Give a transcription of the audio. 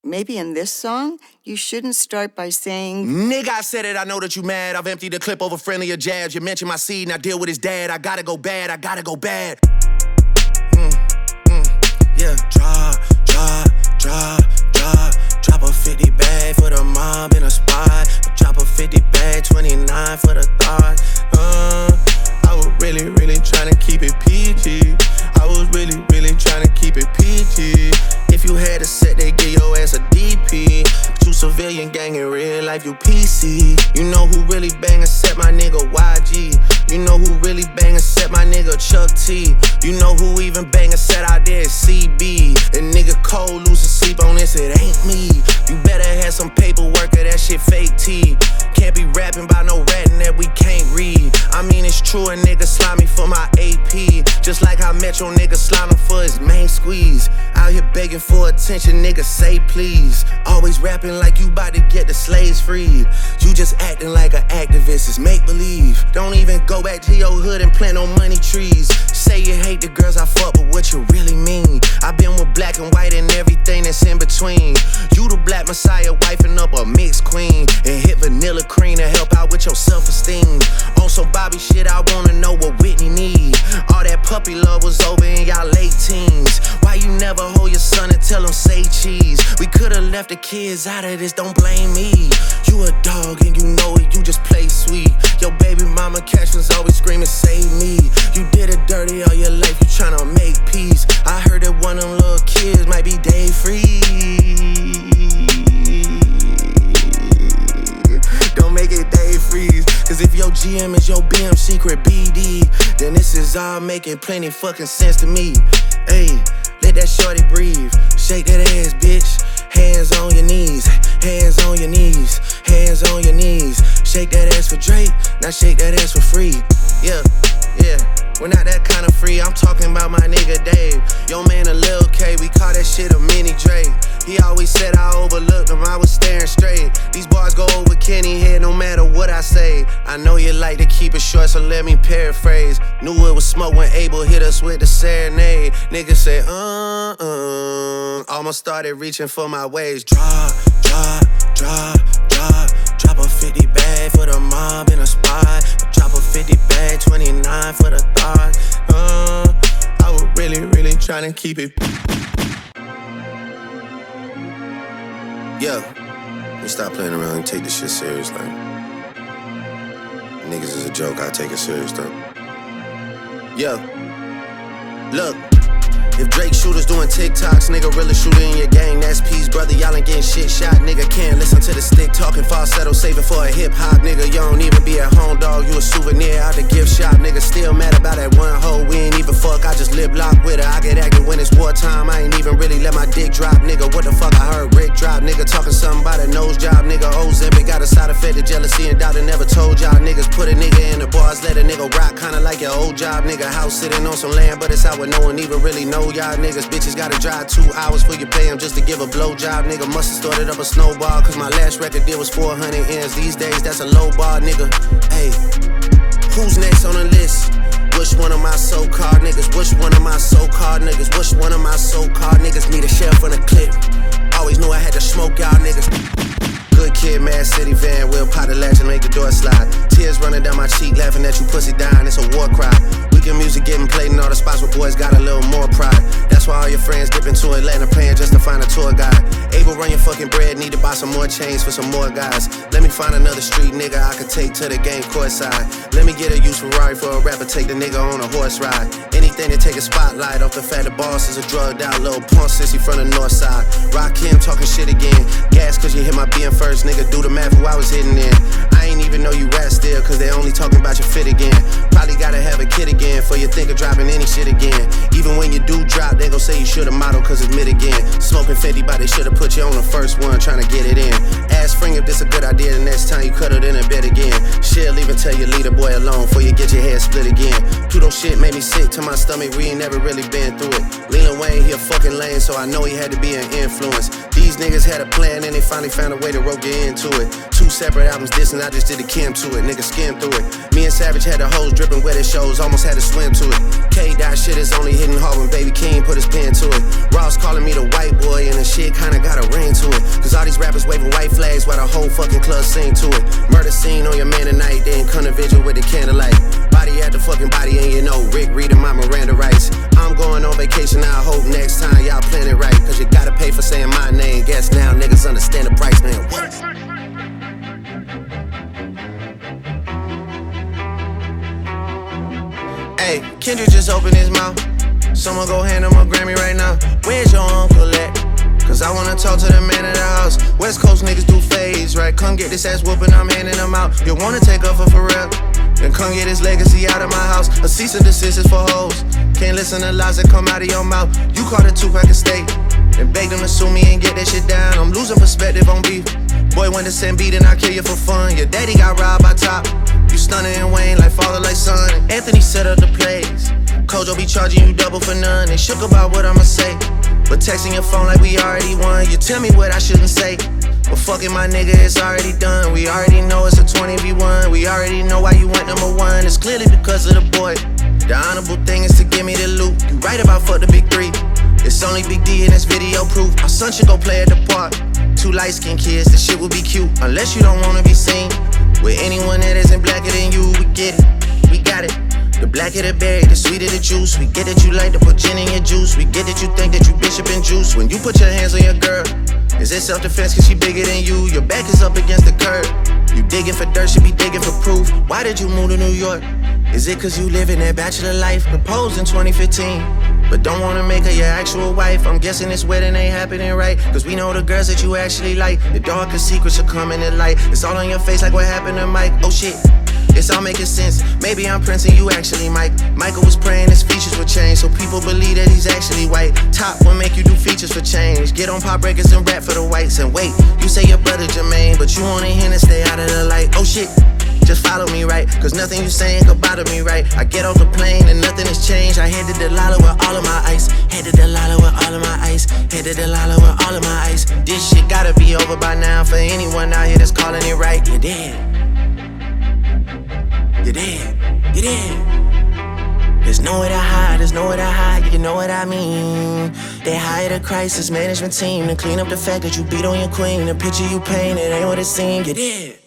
maybe in this song, you shouldn't start by saying, nigga, I said it, I know that you mad. I've emptied the clip over friendlier jabs. You mentioned my seed and I deal with his dad. I gotta go bad, I gotta go bad. Yeah, drop a 50 bag for the mob in a spot. Drop a 50 bag, 29 for the thought. I was really, really trying to keep it PG. I was really, really trying to keep it PG. If you had a set, they give your ass a DP. You civilian gang in real life, you PC. You know who really bang except my nigga YG. You know who really bang except my nigga Chuck T. You know who even bang except out there is CB. And nigga Cole losing sleep on this, it ain't me. You better have some paperwork or that shit fake T. Can't be rapping about no ratting that we can't read. I mean it's true, a nigga slimy for my AP. Just like how Metro nigga slime for his main squeeze. Out here begging for attention, nigga say please. Always rapping like you bout to get the slaves freed. You just acting like an activist, it's make believe. Don't even go back to your hood and plant no money trees. Say you hate the girls I fuck, but what you really mean? I been with black and white and everything that's in between. You the black messiah wifing up a mixed queen. And hit vanilla cream to help out with your self-esteem. On some Bobby shit, I wanna know what Whitney need. All that puppy love was over in y'all late teens. Why you never hold your son and tell him say cheese? We could've left the kids out of this, don't blame me. You a dog and you know it, you just play sweet. Your baby mama captions always screaming save me. You did it dirty all your life, you tryna make peace. I heard that one of them little kids might be day free. Don't make it day freeze. Cause if your GM is your BM secret BD, then this is all making plenty fucking sense to me. Ayy, let that shorty breathe. Shake that ass, bitch. Hands on your knees, hands on your knees, hands on your knees. Shake that ass for Drake, now shake that ass for free. Yeah, yeah. We're not that kind of free, I'm talking about my nigga Dave. Yo man a Lil K, we call that shit a mini Drake. He always said I overlooked him, I was staring straight. These bars go over Kenny head no matter what I say. I know you like to keep it short, so let me paraphrase. Knew it was smoke when Abel hit us with the serenade. Niggas say, almost started reaching for my waist. Drop a 50 bag for the mob in a spot. Drop a 50 bag, 29 for the thought. I was really, really trying to keep it. Yeah, let me stop playing around and take this shit serious, like. Niggas is a joke, I take it serious though. Yeah, look. If Drake shooters doing TikToks, nigga really shooting in your gang, that's peace, brother. Y'all ain't getting shit shot, nigga. Can't listen to the stick talking falsetto, saving for a hip hop, nigga. You don't even be at home, dog. You a souvenir out the gift shop, nigga. Still mad about that one hoe. We ain't even fuck, I just lip lock with her. I get active when it's wartime. I ain't even really let my dick drop, nigga. What the fuck I heard Rick drop, nigga. Talking something about a nose job, nigga. Ozempic got a side effect of jealousy and doubt and never told y'all niggas. Put a nigga in the bars, let a nigga rock, kinda like your old job, nigga. House sitting on some land, but it's out where no one even really know y'all niggas. Bitches gotta drive 2 hours for you pay them just to give a blowjob, nigga. Musta started up a snowball, cause my last record deal was 400 M's. These days, that's a low bar, nigga. Hey, who's next on the list? Which one of my so-called niggas? Which one of my so-called niggas? Which one of my so-called niggas need a shell from the clip? Always knew I had to smoke y'all niggas. Good kid, Mad City van, Will pot the latch and make the door slide. Tears running down my cheek, laughing at you pussy dying, it's a war cry. Weekend music getting played in all the spots where boys got a little more pride. That's why all your friends dip into Atlanta paying just to find a tour guide. Able run your fucking bread, need to buy some more chains for some more guys. Let me find another street nigga I could take to the game courtside. Let me get a used Ferrari for a rapper, take the nigga on a horse ride. Anything to take a spotlight off the fact the boss is a drugged out little punk sissy from the north side. Rock him talking shit again. Gas cause you hit my BM first, nigga. Do the math who I was hitting in. I ain't even know you rap still, cause they only talking about your fit again. Probably gotta have a kid again for you think of dropping any shit again. Even when you do drop, they gon' say you should've modeled cause it's mid again. Smoking 50, but they should've put you on the first one, trying to get it in. Ask Spring if this a good idea, the next time you cuddled in a bed again. She'll even tell you leave the boy alone before you get your head split again. Pluto shit made me sick to my stomach, we ain't never really been through it. Lil Wayne, he a fucking lame, so I know he had to be an influence. These these niggas had a plan and they finally found a way to rope you into it. 2 separate albums dissing, I just did the Kim to it. Niggas skimmed through it. Me and Savage had the hoes dripping wet at shows, almost had to swim to it. K-Dot shit is only hitting hard when Baby King put his pen to it. Ross calling me the white boy and the shit kinda got a ring to it. Cause all these rappers waving white flags while the whole fucking club sing to it. Murder scene on your man tonight, then come to vigil with the candlelight. Body at the fucking body and you know Rick reading my Miranda rights. I'm going on vacation, I hope next time y'all plan it right. Cause you gotta pay for saying my name. Guess now niggas understand the price, man. What? Hey, Kendrick just opened his mouth. Someone go hand him a Grammy right now. Where's your uncle at? Cause I wanna talk to the man of the house. West Coast niggas do phase, right? Come get this ass whooping, I'm handing them out. You wanna take off for Pharrell? Then come get his legacy out of my house. A cease and desist is for hoes. Can't listen to lies that come out of your mouth. You caught a 2-pack of steak and beg them to sue me and get that shit down. I'm losing perspective on beef. Boy, when the send beat and I kill you for fun. Your daddy got robbed by Top. You stunning and Wayne like father, like son. And Anthony set up the plays. Kojo be charging you double for none. They shook about what I'ma say, but texting your phone like we already won. You tell me what I shouldn't say, but fucking my nigga, it's already done. We already know it's a 20v1. We already know why you went #1. It's clearly because of the boy. The honorable thing is to give me the loot. You right about fuck the big 3. It's only Big D in this video proof. Our son should go play at the park. 2 light-skinned kids, this shit would be cute. Unless you don't wanna be seen with anyone that isn't blacker than you. We get it, we got it. The blacker the berry, the sweeter the juice. We get that you like to put gin in your juice. We get that you think that you bishop and juice. When you put your hands on your girl, is it self-defense cause she bigger than you? Your back is up against the curb. You digging for dirt, should be digging for proof. Why did you move to New York? Is it cause you living that bachelor life? Proposed in 2015, but don't wanna make her your actual wife. I'm guessing this wedding ain't happening right, cause we know the girls that you actually like. The darkest secrets are coming to light. It's all on your face like what happened to Mike. Oh shit, it's all making sense. Maybe I'm Prince and you actually Mike. Michael was praying his features would change, so people believe that he's actually white. Top will make you do features for change. Get on pop records and rap for the whites. And wait, you say your brother Jermaine, but you only him to stay out of the light. Oh shit, just follow me right, cause nothing you saying could bother me right. I get off the plane and nothing has changed. I head to Delilah with all of my ice. Head to Delilah with all of my ice. Head to Delilah with all of my ice. This shit gotta be over by now for anyone out here that's calling it right. You're dead. You're dead. You're dead. There's nowhere to hide, there's nowhere to hide, you know what I mean. They hired a crisis management team to clean up the fact that you beat on your queen. The picture you painted ain't what it seemed. You're dead.